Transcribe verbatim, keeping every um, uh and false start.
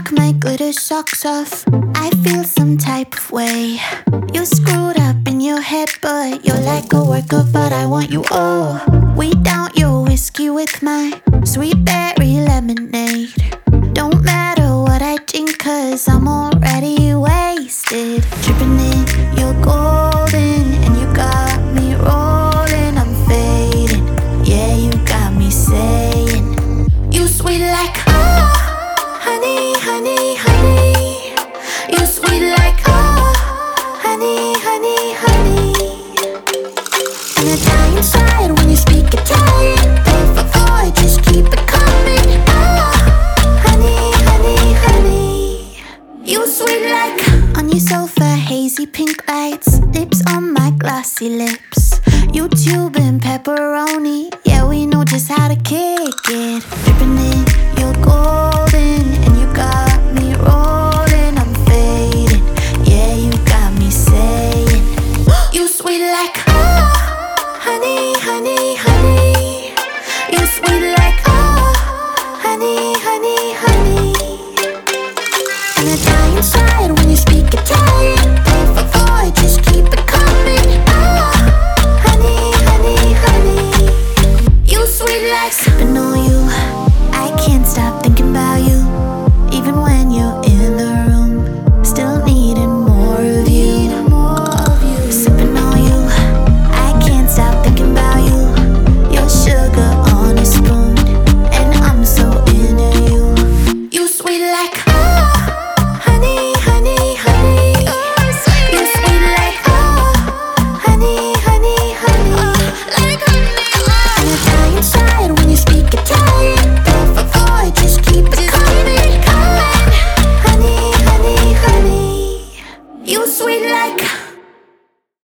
knock my glitter socks off. I feel some type of way. You screwed up in your head, but you're like a work of art. I want you all. We down your whiskey with my sweet berry lemonade. Don't matter what I drink, cause I'm already wasted. Dripping in your golden, and you got me rolling. I'm fading, yeah, you got me saying, you sweet like oh, honey, honey, honey. You sweet like oh, honey, honey, honey. And I die inside when you speak Italian. Por favor, just keep it coming. Oh, honey, honey, honey. You sweet like on your sofa, hazy pink lights, lips on my glossy lips. YouTube and pepperoni, yeah, we know just how to kick it. Dripping in your golden, and you got me rolling. I'm fading, yeah, you got me saying, you sweet like oh, honey, honey, honey. You sweet like